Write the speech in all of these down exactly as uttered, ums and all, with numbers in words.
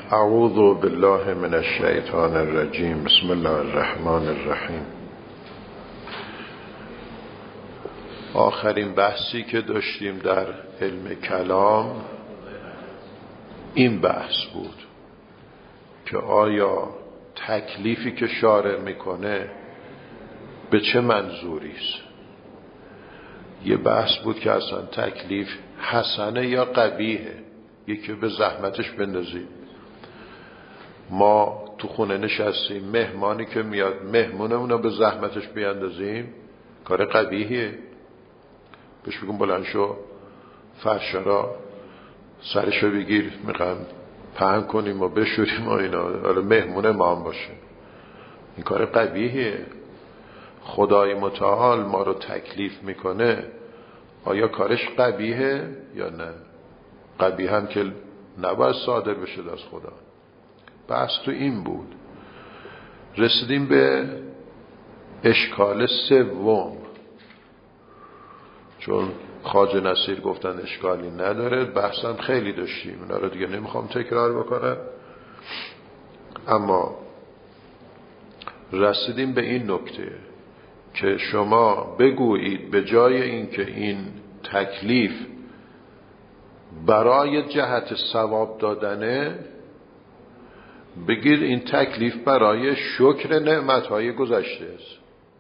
اعوذ بالله من الشیطان الرجیم. بسم الله الرحمن الرحیم. آخرین بحثی که داشتیم در علم کلام این بحث بود که آیا تکلیفی که شارع میکنه به چه منظوری است. یه بحث بود که اصلا تکلیف حسنه یا قبیحه، یکی به زحمتش بندازیم. ما تو خونه نشستیم، مهمانی که میاد مهمونمون رو به زحمتش بیاندازیم کار قبیحیه. بهش بگم بلند شو فرش را سرشو بگیر میخوام پهن کنیم و بشوریم و اینا، حالا مهمون ما هم باشه، این کار قبیحیه. خدای متعال ما رو تکلیف میکنه، آیا کارش قبیحه یا نه؟ قبیح هم که نباید صادر بشه از خدا. بحث تو این بود. رسیدیم به اشکال سوم، چون خواجه نصیر گفتن اشکالی نداره، بحثم خیلی داشتیم، اونا رو دیگه نمیخوام تکرار بکنم. اما رسیدیم به این نکته که شما بگویید به جای اینکه این تکلیف برای جهت ثواب دادنه، بگید این تکلیف برای شکر نعمتهای گذشته است.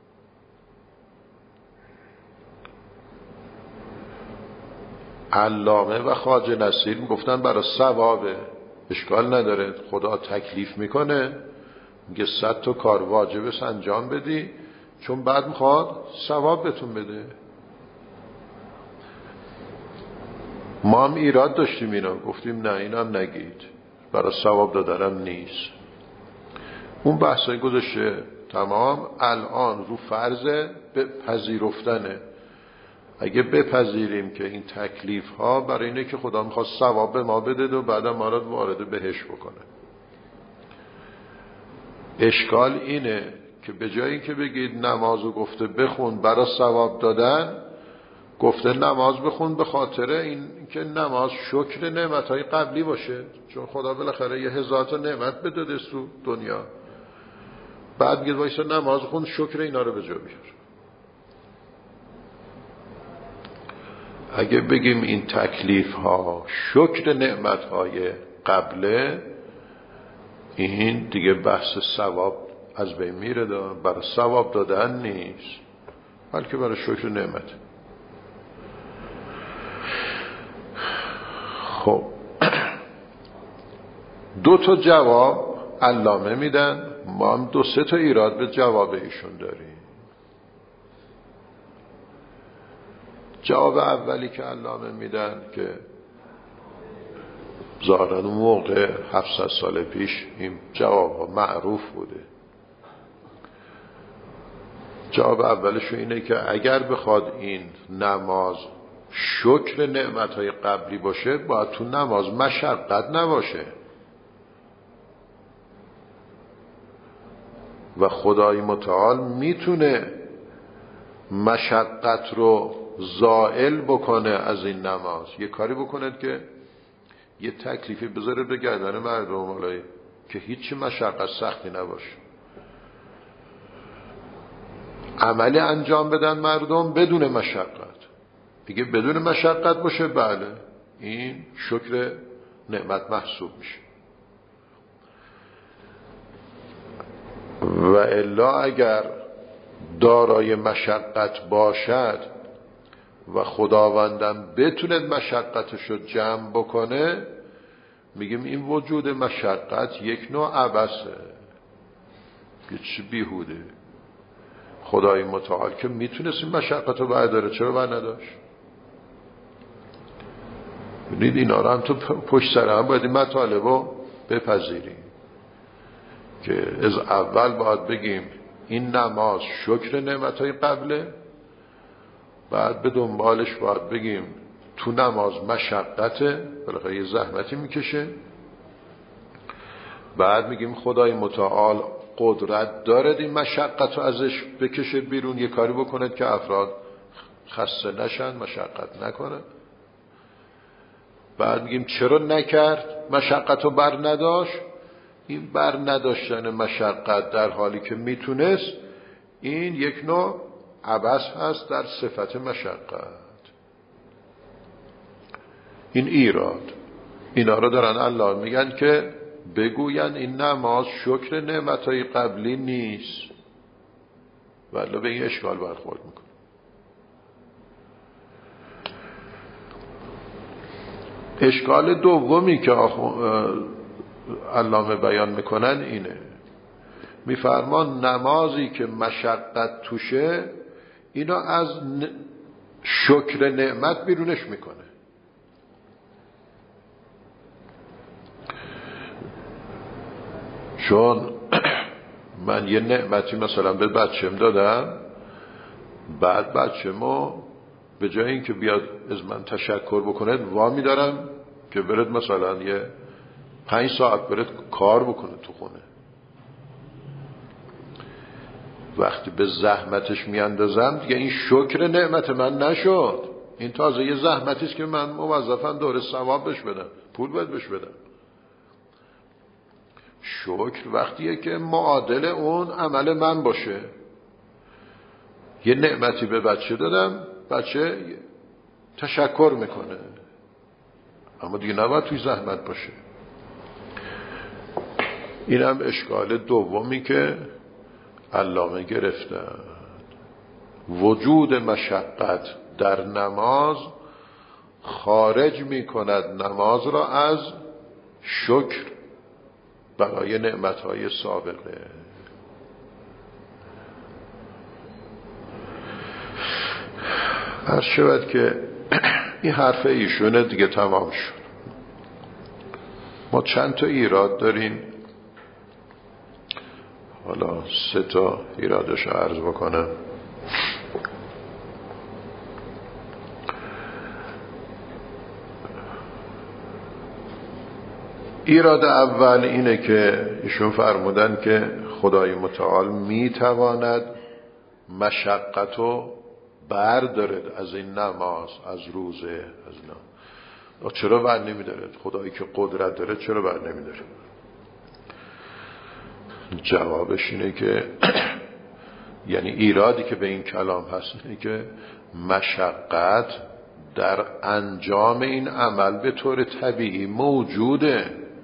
علامه و خواجه نصیر گفتن برای ثوابه، اشکال نداره، خدا تکلیف میکنه میگه صد تا کار واجبه انجام بدی، چون بعد میخواد ثواب بهتون بده. ما هم ایراد داشتیم اینا، گفتیم نه اینم نگید، برای ثواب دادنم نیست. اون بحثای گذاشته تمام، الان رو فرض به پذیرفتنه. اگه بپذیریم که این تکلیف ها برای اینه که خدا میخواد ثواب به ما بده و بعدم ما رو وارد بهش بکنه. اشکال اینه که به جای اینکه بگید نمازو گفته بخون برای ثواب دادن، گفته نماز بخون به خاطر این که نماز شکر نعمتهای قبلی باشه، چون خدا بالاخره یه هزار تا نعمت بده تو دنیا. بعد میگه وایسا نماز خون شکر اینا رو به جا بیار. اگه بگیم این تکلیف ها شکر نعمت های قبله، این دیگه بحث ثواب از بین میره، برای ثواب دادن نیست بلکه برای شکر نعمت. خب دو تا جواب علامه میدن، ما هم دو سه تا ایراد به جواب ایشون داریم. جواب اولی که علامه میدن که ظاهراً اون موقع هفتصد سال پیش این جواب ها معروف بوده. جواب اولش اینه که اگر بخواد این نماز شکر نعمتهای قبلی باشه، باید تو نماز مشقت نباشه و خدای متعال میتونه مشقت رو زائل بکنه از این نماز. یه کاری بکنه که یه تکلیفی بذاره به گردن مردم علای که هیچی مشقت سختی نباشه، عملی انجام بدن مردم بدون مشقت. دیگه بدون مشقت باشه، بله این شکر نعمت محسوب میشه. و الا اگر دارای مشقت باشد و خداوندم بتونه مشقتشو جمع بکنه، میگیم این وجود مشقت یک نوع عبثه، یه چی بیهوده. خدای متعال که میتونست این مشقت رو برداره، چرا بر نداشت؟ ببینید اینا رو هم تو پشت سر هم باید این مطالب رو بپذیریم که از اول باید بگیم این نماز شکر نعمتهای قبله، بعد به دنبالش باید بگیم تو نماز مشقته، بالاخره یه زحمتی میکشه، بعد میگیم خدای متعال قدرت داره این مشقت رو ازش بکشه بیرون، یه کاری بکنه که افراد خسته نشن، مشقت نکنه. بعد میگیم چرا نکرد؟ مشقت رو بر نداشت. این بر نداشتن مشقت در حالی که میتونست، این یک نوع عبث هست در صفت مشقت. این ایراد. اینا رو دارن الله میگن که بگوین این نماز شکر نعمتهای قبلی نیست، ولی به این اشکال برخورد میکنه. اشکال دومی که علامه بیان میکنن اینه، میفرمان نمازی که مشقت توشه اینو از شکر نعمت بیرونش میکنه. چون من یه نعمتی مثلا به بچم دادم، بعد بچه‌مو به جای اینکه بیاد از من تشکر بکنه وامی دارم که برد مثلا یه پنج ساعت برد کار بکنه تو خونه. وقتی به زحمتش میاندازم دیگه این شکر نعمت من نشد، این تازه یه زحمتیست که من موظفم دور ثواب بهش بدم، پول باید بهش بدم. شکر وقتیه که معادل اون عمل من باشه. یه نعمتی به بچه دادم، بچه تشکر میکنه، اما دیگه نباید توی زحمت باشه. این هم اشکال دومی که علامه گرفتن. وجود مشقت در نماز خارج میکند نماز را از شکر برای نعمتهای سابقه. عرض شود که این حرف ایشونه دیگه تمام شد. ما چند تا ایراد داریم، حالا سه تا ایرادش عرض بکنم. ایراد اول اینه که ایشون فرمودن که خدای متعال میتواند مشقتو بردارد از این نماز، از روزه، از اینا. چرا بر نمیدارد؟ خدایی که قدرت داره چرا بر نمیداره؟ جوابش اینه که یعنی ایرادی که به این کلام هست اینه که مشقت در انجام این عمل به طور طبیعی موجوده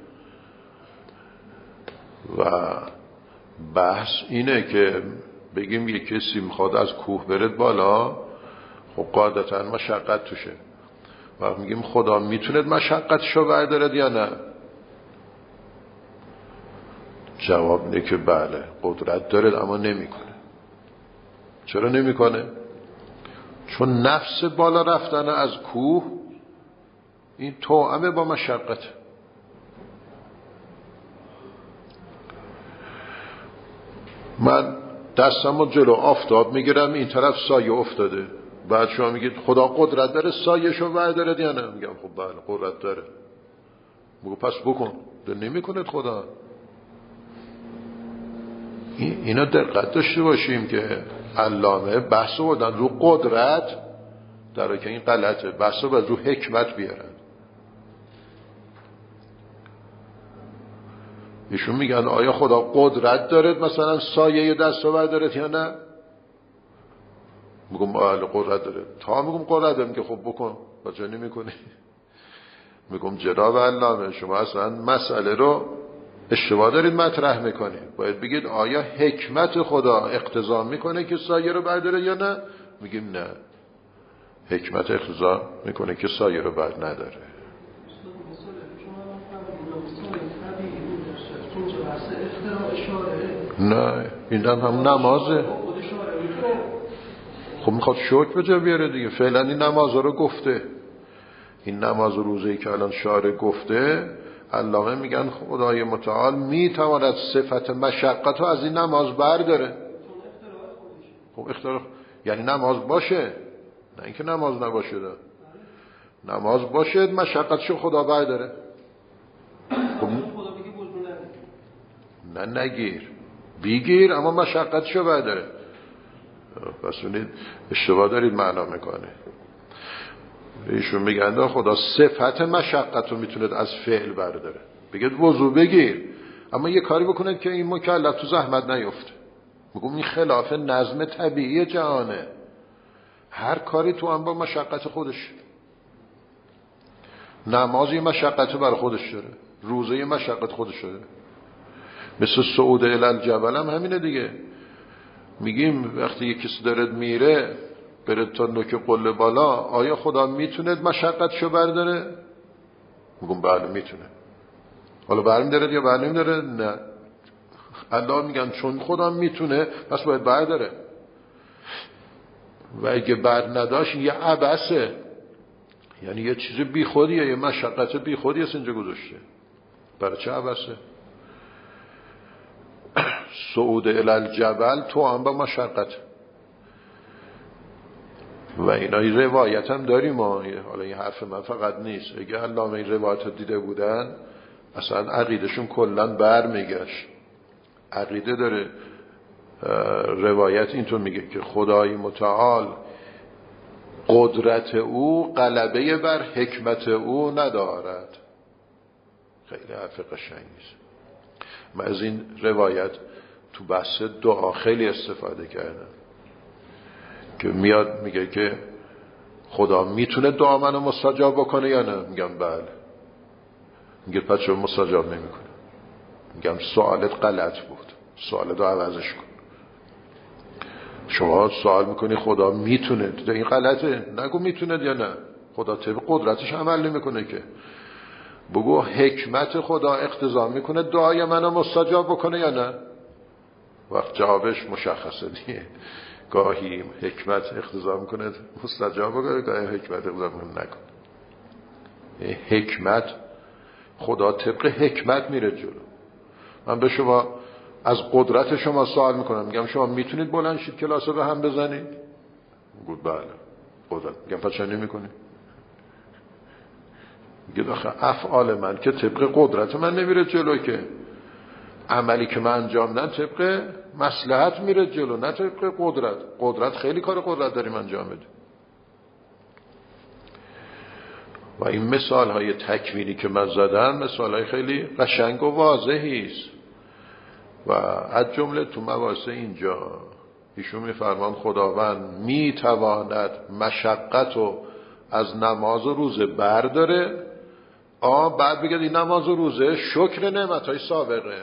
و بحث اینه که بگیم یک کسی میخواد از کوه برد بالا، خب قاعدتا مشقت توشه، و میگیم خدا میتونه مشقتشو بردارد یا نه؟ جواب اینه که بله قدرت داره اما نمیکنه. چرا نمیکنه؟ چون نفس بالا رفتن از کوه این توأمه با مشقت. من دستمو جلو آفتاب میگیرم، این طرف سایه افتاده، بعد شما میگید خدا قدرت داره سایه‌شو برداره یا نه؟ میگم خب بله قدرت داره. میگه پس بکن. ده نمیکنه خدا. اینا دقت داشته باشیم که علامه بحث بردن رو قدرت، در حالی که این غلطه. بحث رو رو حکمت بیارن. ایشون میگن آیا خدا قدرت دارد مثلا سایه دست رو بردارد یا نه؟ میگم بله قدرت داره. تا میگم قدرت داره، میگه خب بکن، بچه نمیکنی. میگم جناب علامه شما اصلا مسئله رو اشتباه دارید مطرح میکنید. باید بگید آیا حکمت خدا اقتضا میکنه که سایه رو برداره یا نه؟ میگیم نه، حکمت اقتضا میکنه که سایه رو بر نداره. نه این هم, هم نمازه. خب میخواد شکر به جا بیاره دیگه. فعلا این نماز رو گفته، این نماز روزه‌ای که الان شارع گفته، علامه میگن خدای متعال میتواند صفت مشقت رو از این نماز برداره. خب اختلاف یعنی نماز باشه، نه اینکه نماز نباشه. ده. نماز باشه مشقتشو خدا برداره. خب نه نگیر بیگیر، اما مشقتشو برداره. پس اونید اشتباه دارید معنا میکنه. ایشون میگن خدا صفت مشقت رو میتونه از فعل برداره، بگید وضو بگیر اما یه کاری بکنه که این مکلف تو زحمت نیفته. میگم این خلاف نظم طبیعی جهانه، هر کاری تو هم با مشقت خودش. نماز یه مشقت برای خودش داره، روزه یه مشقت خودش داره. مثل صعود الی الجبل هم همینه دیگه. میگیم وقتی یک کسی داره میره بره تا نوک قله بالا، آیا خدا میتونه مشقتشو برداره؟ میگم بله میتونه. حالا برمی‌داره یا بر نمی‌داره؟ نه. الله میگن چون خدا میتونه پس باید برداره، و اگه بر نداشت یه عبثه، یعنی یه چیز بی خودیه، یه مشقت بی خودی است اینجا گذاشته. برای چه عبثه؟ صعود الی الجبل تو هم با مشقت. و اینا این روایت هم داریم ما، حالا این حرف من فقط نیست، اگه علامه این روایت دیده بودن اصلا عقیدشون کلن بر میگشت. عقیده داره روایت اینطور میگه که خدای متعال قدرت او غلبه بر حکمت او ندارد. خیلی حرف قشنگیه. من از این روایت تو بحث دعا خیلی استفاده کردم که میاد میگه که خدا میتونه دعا منو مستجاب بکنه یا نه؟ میگم بله. میگه پس چرا مستجاب نمیکنه؟ میگم سوالت غلط بود، سوالت رو عوضش کن. شما سوال میکنی خدا میتونه، این غلطه. نگو میتونه یا نه، خدا طبق قدرتش عمل نمیکنه که. بگو حکمت خدا اقتضا میکنه دعای منو مستجاب بکنه یا نه. وقت جوابش مشخصه دیگه. گاهی حکمت اقتضا میکنه مستجاب بکنه، گاهی حکمت اقتضا میکنه نکنه. حکمت خدا طبق حکمت میره جلو. من به شما از قدرت شما سوال میکنم، میگم شما میتونید بلند شید کلاس رو به هم بزنید؟ گفت بله قدرت. میگم پس چرا نمیکنید؟ میگه آخه افعال من که طبق قدرت من نمیره جلو، که عملی که من انجام دادم طبق مصلحت میره جلو نه طبق قدرت. قدرت خیلی کار قدرت داریم انجام بده. و این مثال های تکوینی که من زدم مثال های خیلی قشنگ و واضحی است. و از جمله تو مباحث اینجا ایشون میفرمان خداوند میتواند مشقت رو از نماز و روزه برداره، آ بعد بگه این نماز و روزه شکر نعمتهای سابقه.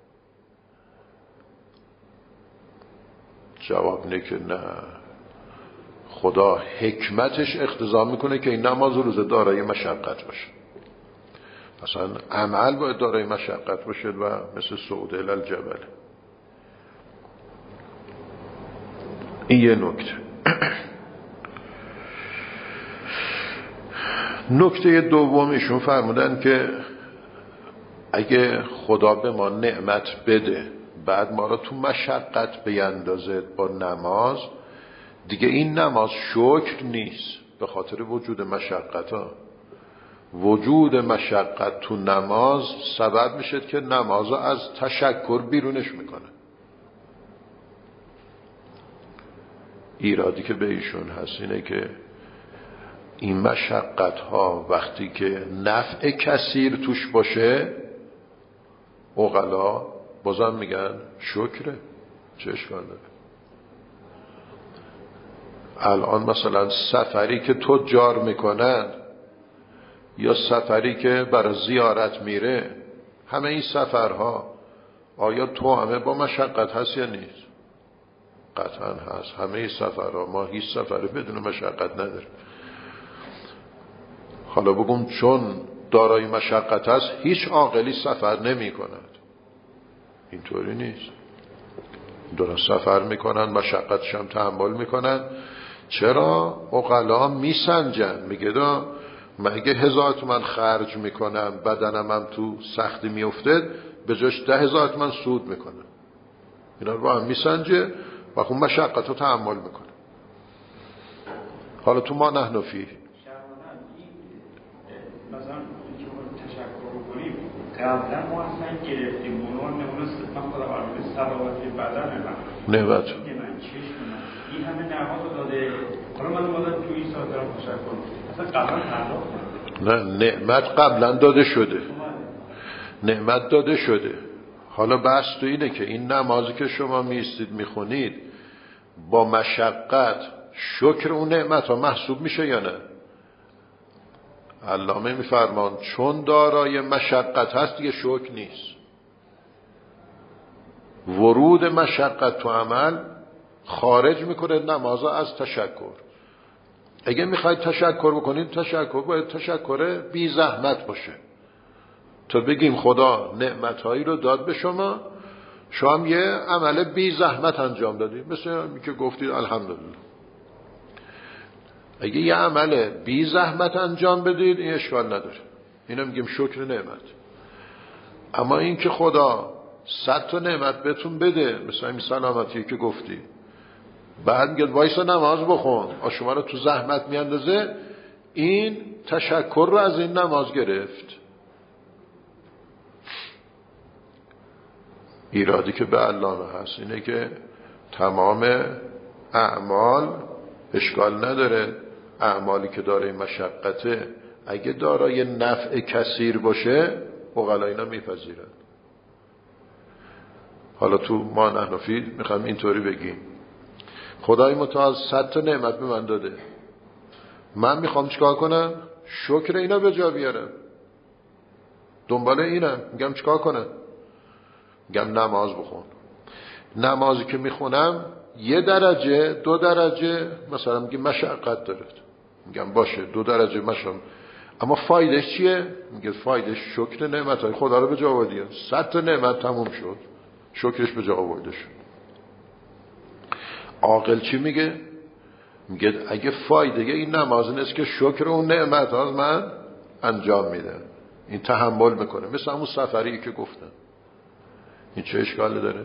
جواب اینه که نه، خدا حکمتش اقتضا میکنه که این نماز و روزه دارای مشقت باشه. اصلا عمل باید دارای مشقت باشه و مثل صعود الی الجبل. این یه نکته. نکته دومیشون فرمودن که اگه خدا به ما نعمت بده بعد ما رو تو مشقت بیندازه با نماز، دیگه این نماز شکر نیست، به خاطر وجود مشقت ها. وجود مشقت تو نماز سبب میشه که نماز از تشکر بیرونش میکنه. ایرادی که به ایشون هست اینه که این مشقت ها وقتی که نفع کثیر توش باشه، عقلا بازم میگن شکره، چه اشکال داره؟ الان مثلا سفری که تجار میکنن یا سفری که برای زیارت میره، همه این سفرها آیا تو همه با مشقت هست یا نیست؟ قطعا هست. همه این سفرها، ما هیچ سفری بدون مشقت نداره. حالا بگم چون دارای مشقت هست هیچ عاقلی سفر نمی کند، اینطوری نیست. دارن سفر میکنن، مشقتش هم تحمل میکنن. چرا؟ عقلا میسنجن، میگه دا من اگه هزار تومن خرج میکنم بدنم هم تو سختی میفته، به جاش ده هزار تومن سود میکنم. اینا رو با هم میسنجه و خون مشقت رو تحمل میکنه. حالا تو ما نحنفی مثلا اینکه ما تشکر کنیم قبلا ما اصلا گرفتیم اونو نمونه من خدا برای سلامتی بدن من نعمت چشم من این همه نعمت رو داده، حالا من اومدم تو این ساعت دارم تشکر کنم. اصلا قبلا پرداخت نه، نعمت قبلا داده شده، نعمت داده شده. حالا بحث تو اینه که این نمازی که شما میستید میخونید با مشقت شکر اون نعمت ها محسوب میشه یا نه؟ علامه میفرمان چون دارای مشقت هست دیگه شکر نیست. ورود مشقت تو عمل خارج میکنه نماز از تشکر. اگه میخواید تشکر بکنید، تشکر باید تشکر بی زحمت باشه، تا بگیم خدا نعمتهایی رو داد به شما، شما هم یه عمل بی زحمت انجام دادید، مثل این که گفتید الحمدلله. اگه یه عمل بی زحمت انجام بدید این اشکال نداره، اینو میگیم شکر نعمت. اما این که خدا صد تا نعمت بهتون بده، مثل این سلامتی که گفتی، بعد میگه وایسا نماز بخون، شما رو تو زحمت میاندازه، این تشکر رو از این نماز گرفت. ایرادی که به علامه هست اینه که تمام اعمال اشکال نداره، اعمالی که دارای مشقته اگه دارای نفع کثیر باشه عقلا اینا میپذیرن. حالا تو ما نحنفی میخوام اینطوری بگیم خدای متعال صد تا نعمت به من داده، من میخوام چیکار کنم؟ شکر اینا به جا بیارم. دنبال اینم، میگم چیکار کنم؟ میگم نماز بخون. نمازی که میخونم یه درجه دو درجه مثلا میگم مشقت داره، میگم باشه دو درجه مشقت، اما فایدهش چیه؟ میگه فایدهش شکر نعمتهای خدا رو به جا آوردی. صد تا نعمت تموم شد، شکرش به جا آورده شد. عاقل چی میگه؟ میگه اگه فایده این نماز نیست که شکر اون نعمت ها من انجام میدم، این تحمل میکنه، مثل همون سفری که گفتم. این چه اشکالی داره؟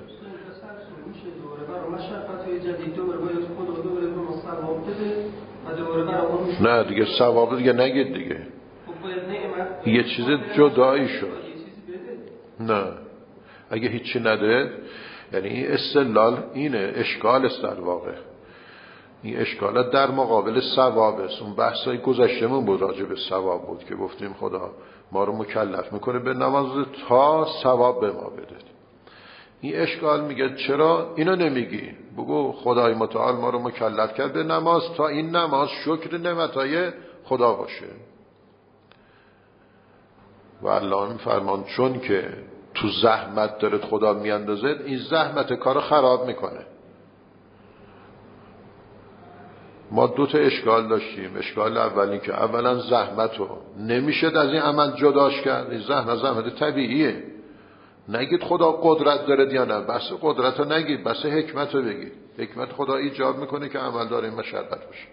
نه دیگه ثواب دیگه نگید دیگه، یه چیز جدایی شد. نه اگه هیچی نده، یعنی این استدلال اینه، اشکال است در واقع. این اشکالات در مقابل ثواب است. اون بحثای گذشتمون بود راجع به ثواب بود که گفتیم خدا ما رو مکلف میکنه به نماز تا ثواب به ما بده. این اشکال میگه چرا اینو نمیگی؟ بگو خدای متعال ما رو مکلف کرد به نماز تا این نماز شکر نعمتهای خدا باشه. و الله میفرمان چون که تو زحمت داره خدا میاندازه، این زحمت کارو خراب میکنه. ما دو تا اشکال داشتیم. اشکال اولی که اولا زحمت رو نمیشه از این عمل جداش کرد. این زحمت زحمت طبیعیه. نگید خدا قدرت داره یا نه، بس قدرت رو نگید، بس حکمت رو بگید. حکمت خدا ایجاب میکنه که عمل داره این مشقت باشه.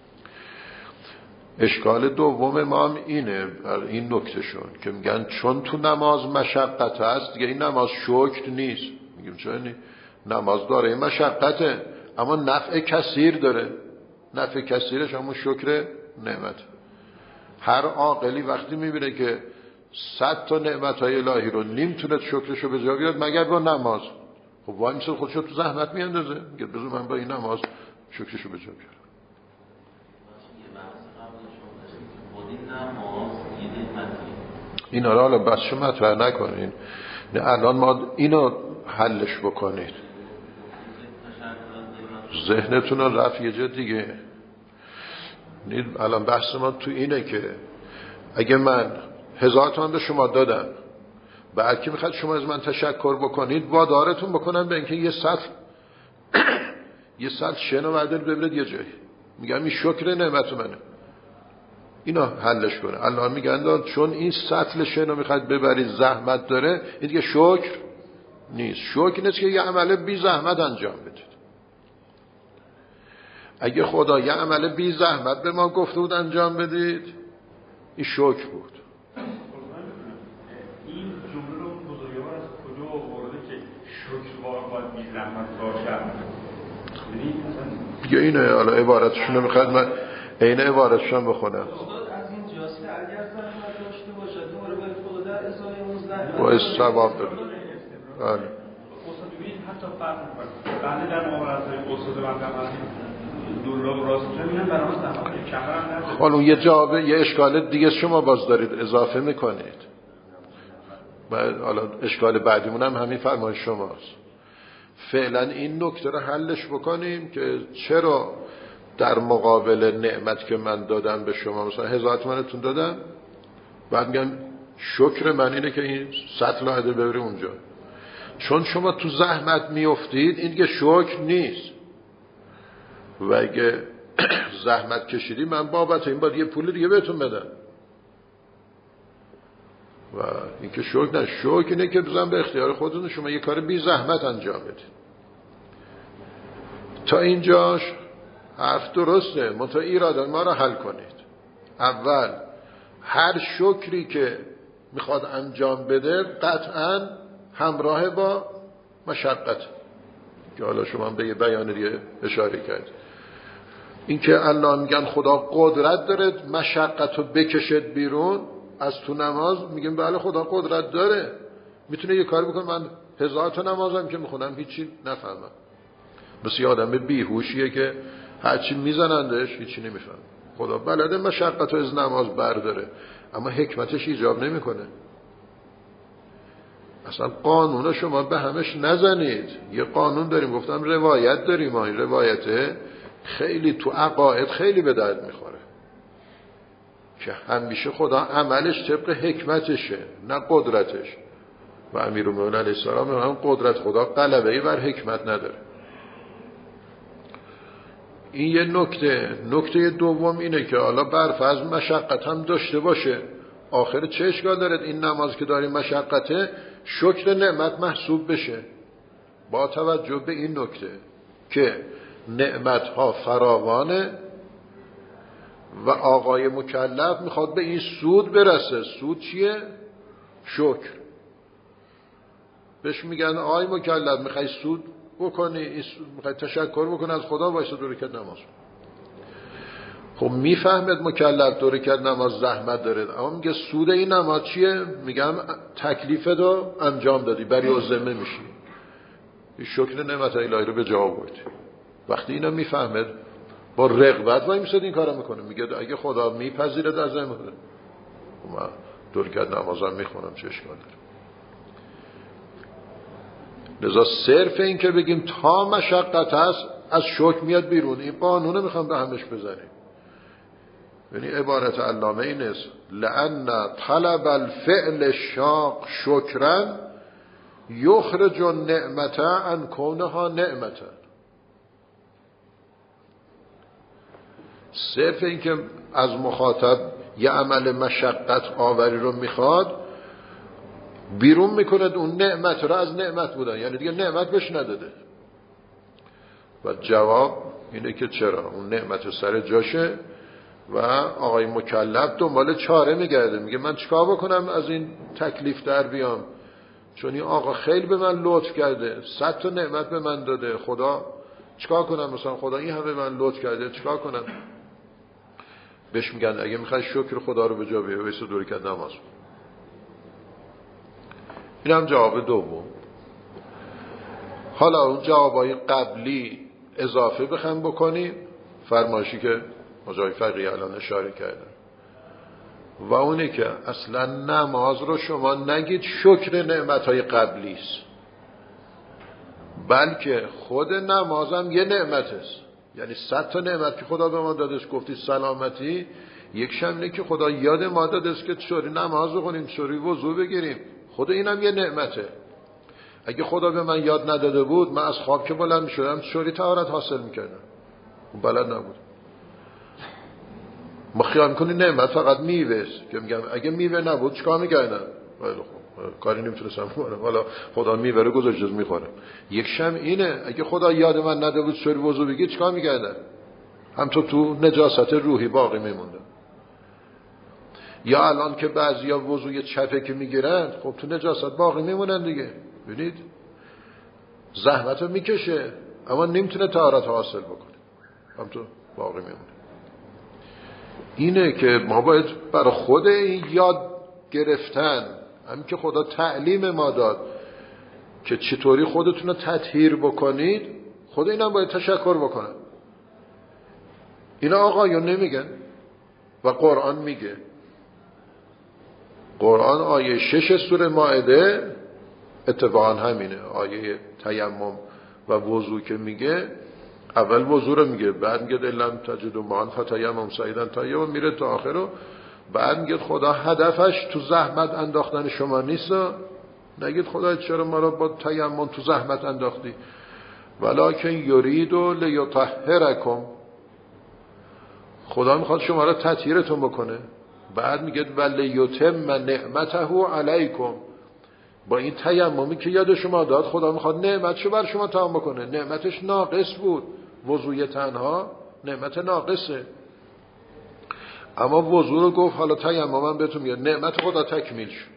اشکال دوم ما هم اینه، این نکته شون که میگن چون تو نماز مشقت هست دیگه این نماز شکر نیست. میگیم چرا نیست؟ نماز داره این مشقته اما نفع کثیر داره، نفع کثیرش همون شکر نعمت. هر عاقلی وقتی میبینه که صد تا نعمتهای الهی رو نمیتونه شکرشو به جا بیاره مگر با نماز، خب وای میسه خودشو تو زحمت میاندازه، میگه بذار من با این نماز شکرشو به جا بیارم. این حالا بس شما مطرح نکنین، الان ما اینو حلش بکنید، ذهنتون رو رفت یه جا دیگه. الان بحث ما تو اینه که اگه من هزار تومن به شما دادم، بعد که میخواد شما از من تشکر بکنید، وادارتون بکنم به اینکه یه سطل یه سطل شن و وعده ببرید یه جایی، میگم این شکر نعمت منه، اینا حلش کنه. الله میگن چون این سطل شن رو میخواد ببرید زحمت داره، این دیگه شکر نیست. شکر نیست که یه عمل بی زحمت انجام بدید. اگه خدا یه عمل بی زحمت به ما گفته بود انجام بدید، این شکر بود. این جمله رو بزرگوار از کجا آورده که شکر باید بی زحمت باشه؟ دیگه اینه، حالا عبارتشون رو میخواد من عین عبارتشون بخونم. از این جاست که اگر زحمت داشته باشد دوباره باید خدا در ازای اون زحمت باید ثواب بده. بله. مثلا ببینید حتی فرق می‌کنه. بنده در مبارزات استاد بنده هم دولاب راست میشه میگن برای ما زحمت کمر هم نداره. حالا یه جواب یه اشکال دیگه شما باز دارید اضافه میکنید. بعد حالا اشکال بعدیمون هم همین فرمایش شماست. فعلا این نکته رو حلش بکنیم که چرا در مقابل نعمت که من دادم به شما مثلا هزار تومانتون دادم بعد میگم شکر من اینه که این سطل عده ببری اونجا، چون شما تو زحمت میافتید این دیگه شکر نیست. و اگه زحمت کشیدی من بابت این باید یه پول دیگه بهتون بدم و این که شکر نه. شکر اینه که بزن به اختیار خودتون شما یه کار بی زحمت انجام بدید. تا اینجاش حرف درسته، منتها ایرادان ما را حل کنید. اول هر شکری که میخواد انجام بده قطعاً همراه با مشقت که حالا شما به یه بیان دیگه اشاره کرد. این که الله میگن خدا قدرت داره مشقت رو بکشد بیرون از تو نماز، میگیم بله خدا قدرت داره، میتونه یه کاری بکنه من هزار تا نمازم که میخونم هیچی نفهمم. مثل یه آدم بیهوشیه که هرچی میزنندش هیچی نمیفهم. خدا بلده مشقت رو از نماز برداره اما حکمتش ایجاب نمیکنه. اصلا قانون شما به همش نزنید. یه قانون داریم، گفتم روایت داریم، ما این روایته خیلی تو عقاید خیلی به درد میخوره که همیشه خدا عملش طبق حکمتشه نه قدرتش. و امیرالمومنین علیه السلام هم قدرت خدا غلبه‌ای بر حکمت نداره. این یه نکته. نکته دوم اینه که حالا برفرض مشقت هم داشته باشه، آخر چه اشکال دارد این نماز که داریم مشقته شکر نعمت محسوب بشه با توجه به این نکته که نعمت ها فراوانه و آقای مکلف میخواد به این سود برسه. سود چیه؟ شکر. بهش میگن آقای مکلف میخوای سود بکنی، میخوای تشکر بکنی از خدا، وایسا دو رکعت نماز. خب میفهمد مکلف دو رکعت نماز زحمت داره، اما میگه سود این نماز چیه؟ میگم تکلیفت رو انجام دادی، بری و ذمه میشی، این شکر نعمت الهی رو به جا آوردی. وقتی اینا میفهمد با رغبت وای میساد این کارو میکنه، میگه اگه خدا میپذیرد از من من دو رکعت نمازم میخونم چه اشکال داره. لذا صرف این که بگیم تا مشقت هست از شکر میاد بیرون، این قانونه میخوام به همش بزنیم. یعنی عبارت علامه این است لأن طلب الفعل الشاق شکرا یخرج النعمت عن کونها نعمتا. صرف این که از مخاطب یه عمل مشقت آوری رو میخواد بیرون میکند اون نعمت رو از نعمت بودن، یعنی دیگه نعمت بهش نداده. و جواب اینه که چرا اون نعمت سر جاشه و آقای مکلف دنبال چاره میگرده، میگه من چیکار بکنم از این تکلیف در بیام، چون این آقا خیلی به من لطف کرده، صد تا نعمت به من داده، خدا چیکار کنم؟ مثلا خدا این همه به من لطف کرده چیکار کنم؟ بهش میگن اگه میخوای شکر خدا رو به جا بیاری وایسا دو رکعت نماز. این هم جواب دوم. حالا اون جوابای قبلی اضافه بخوام بکنیم، فرمایشی که مجای فقیه الان اشاره کردن و اونه که اصلا نماز رو شما نگید شکر نعمتهای قبلی است، بلکه خود نمازم یه نعمت است. یعنی صد تا نعمت که خدا به ما داده است، گفتی سلامتی، یک شمینه که خدا یاد ما داده است که چوری نماز بخونیم، چوری وضو بگیریم، خود اینم یه نعمته. اگه خدا به من یاد نداده بود من از خواب که بلند می‌شدم چوری طهارت حاصل می‌کردم، بلد نبود. ما خیال می‌کنیم نعمت فقط میوه است که میگم اگه میوه نبود چیکار می‌کردم؟ خیلی خوب کاری نمیتونستم بکنم، حالا خدا میوه رو گذاشت جز می‌خورم. یک شم اینه اگه خدا یاد من نداده بود چوری وضو بگیر چیکار می‌کردم؟ هم تو تو نجاست روحی باقی می‌موندم. یا الان که بعضیا وضوی چپه که میگیرن خب تو نجاست باقی میمونن دیگه. ببینید زحمت رو میکشه اما نمیتونه طهارت حاصل بکنه، هم تو باقی میمونه. اینه که ما باید برای خود این یاد گرفتن، همین که خدا تعلیم ما داد که چطوری خودتون رو تطهیر بکنید، خود اینم باید تشکر بکنن. اینا آقایون نمیگن و قرآن میگه. قرآن آیه شش سوره مائده اتفاقا همینه، آیه تیمم و وضو که میگه، اول وضو رو میگه، بعد میگه لم تجدوا ماء فتیمموا صعیدا طیبا، میره تا آخر رو، بعد میگه خدا هدفش تو زحمت انداختن شما نیست. نگید خدا چرا ما رو با تیمم تو زحمت انداختی، ولکن یرید لیطهرکم، خدا میخواد شما رو تطهیرتون بکنه. بعد میگه ولیتم نعمته علیکم، با این تیممی که یاد شما داد خدا میخواد نعمتشو بر شما تمام بکنه. نعمتش ناقص بود، وضوی تنها نعمت ناقصه، اما وضو رو گفت حالا تیمم بهتون میاد، نعمت خدا تکمیل شد.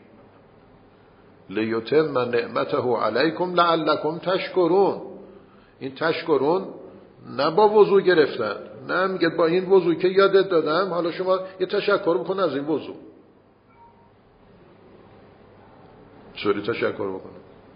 لیتم نعمته علیکم لعلکم تشکرون. این تشکرون نه با وضو گرفتن، نه میگه با این وضو که یادت دادم حالا شما یه تشکر بکن از این وضو. چوری تشکر بکنه؟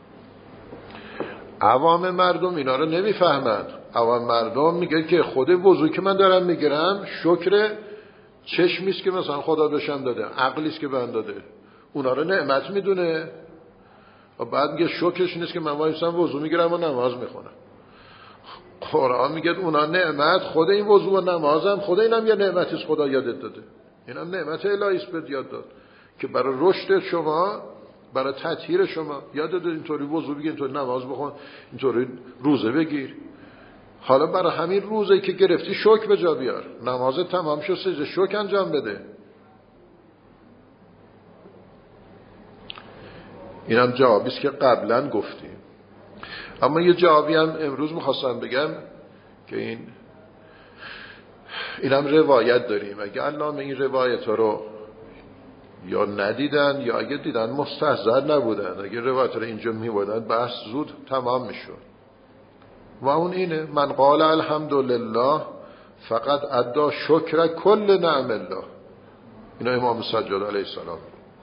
عوام مردم اینا رو نمیفهمند. عوام مردم میگه که خود وضو که من دارم میگیرم شکر چشمیست که مثلا خدا بهشم داده، عقلیست که بهم داده، اونا رو نعمت میدونه. و بعد میگه شکرش نیست که من وایسم وضو میگیرم و نماز میخونم. قرآن میگه اونا نعمت، خود این وضو و نمازم، خود اینم یه نعمتیست خدا یادت داده، اینم نعمت الهیست بهت یاد داد که برای رشد شما، برای تطهیر شما یاد داد اینطوری وضو بگیر، اینطوری نماز بخون، اینطوری روزه بگیر. حالا برای همین روزه که گرفتی شکر به جا بیار، نماز تمام شد سجده شکر انجام بده. اینم جوابیست که قبلا گفتیم. اما یه جوابی هم امروز میخواستم بگم که این اینم روایت داریم، اگه علامه این روایت رو یا ندیدن یا اگه دیدن مستحضر نبودن، اگه روایت رو اینجا میبودن بحث زود تمام میشد. و اون اینه من قال الحمدلله فقط ادا شکر کل نعم الله. اینا امام سجاد علیه السلام.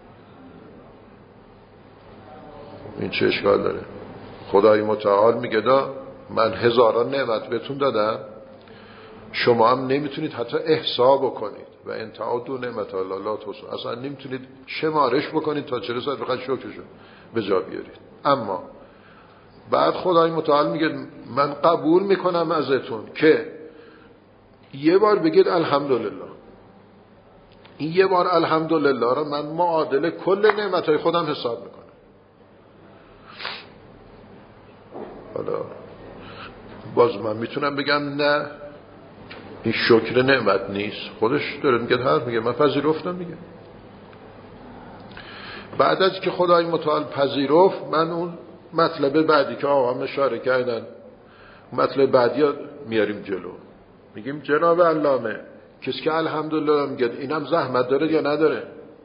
این چه اشکال داره؟ خدای متعال میگه دا من هزاران نعمت بهتون دادم، شما هم نمیتونید حتی احصا بکنید و ان تعدوا نعمت الله لا تحصوها، اصلا نمیتونید شمارش بکنید تا چه رسد بخواید شکرشو به جا بیارید. اما بعد خدای متعال میگه من قبول میکنم ازتون که یه بار بگید الحمدلله. این یه بار الحمدلله رو من معادل کل نعمتهای خودم حساب میکنم. حالا باز من میتونم بگم نه این شکر نعمت نیست، خودش داره میگه حرف میگه من پذیرفتم میگه. بعد از که خدای متعال پذیرفت، من اون مطلب بعدی که آقا اشاره کردن، مطلب بعدی میاریم جلو، میگیم جناب علامه کسی که الحمدلله میگه اینم زحمت داره یا نداره؟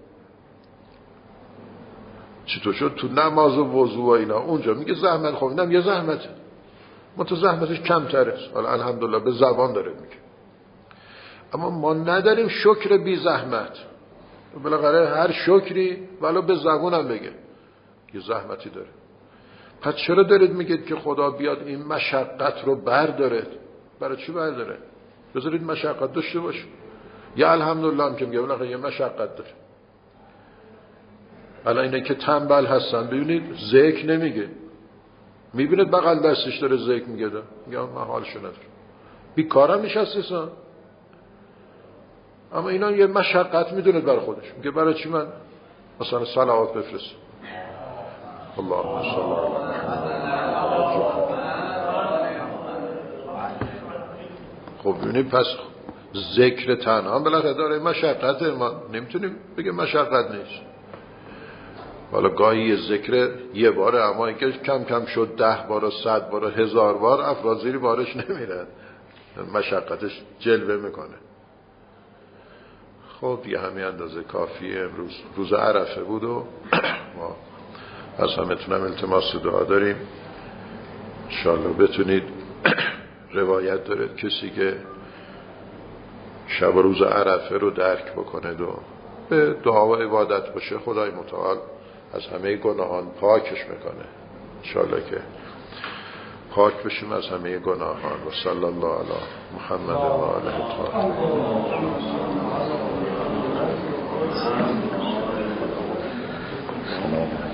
چطور شد تو نماز و وضو و اینا اونجا میگه زحمت، خب اینم یه زحمته، ما تو زحمتش کمتره، حالا الحمدلله به زبان داره میگه. اما ما نداریم شکر بی زحمت. بالاخره هر شکری ولو به زبان هم بگه یه زحمتی داره. پس چرا دارید میگید که خدا بیاد این مشقت رو برداره؟ برای چی برداره؟ بذارید مشقت داشته باشه. یا الحمدلله هم که میگه بالاخره یه مشقت داره. الان اینه که تنبل هستن ببینید ذکر نمیگه، میبینید بغل دستش داره ذکر میگه، ده میگه من حالشو ندارم، بیکارم نشستیسان. اما اینا یه مشقت میدونه برای خودش، میگه برای چی من مثلا صلوات بفرستم؟ اللهم صل خب ببینید پس ذکر تنها بالاخره داره مشقت، ما نمیتونیم بگه مشقت نیست. حالا گاهی یه ذکر یه باره، اما اینکه کم کم شد ده بار و صد بار و هزار بار، افراد زیر بارش نمیرن، مشقتش جلوه میکنه. خب دیگه همین اندازه کافیه. امروز روز عرفه بود و ما از همتونم التماس دعا داریم انشاءالله بتونید. روایت داره کسی که شب و روز عرفه رو درک بکنه و به دعا و عبادت باشه، خدای متعال از همه گناهان پاکش میکنه. انشاءالله که پاک بشیم از همه گناهان. و صلی الله علی محمد و آله الطاهرین.